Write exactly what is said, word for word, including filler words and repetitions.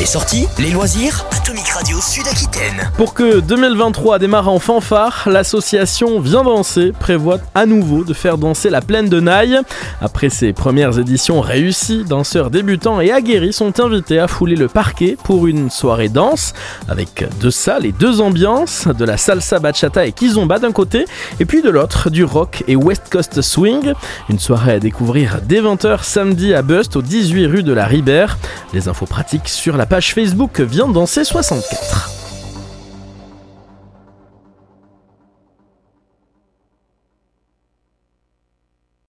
Les sorties, les loisirs, Atomic Radio Sud-Aquitaine. Pour que deux mille vingt-trois démarre en fanfare, l'association Viens danser prévoit à nouveau de faire danser la plaine de Naï. Après ses premières éditions réussies, danseurs débutants et aguerris sont invités à fouler le parquet pour une soirée danse avec deux salles et deux ambiances, de la salsa bachata et kizomba d'un côté et puis de l'autre du rock et West Coast Swing. Une soirée à découvrir dès vingt heures samedi à Bust au dix-huit rue de la Ribère. Les infos pratiques sur la page Facebook Viens danser soixante-quatre.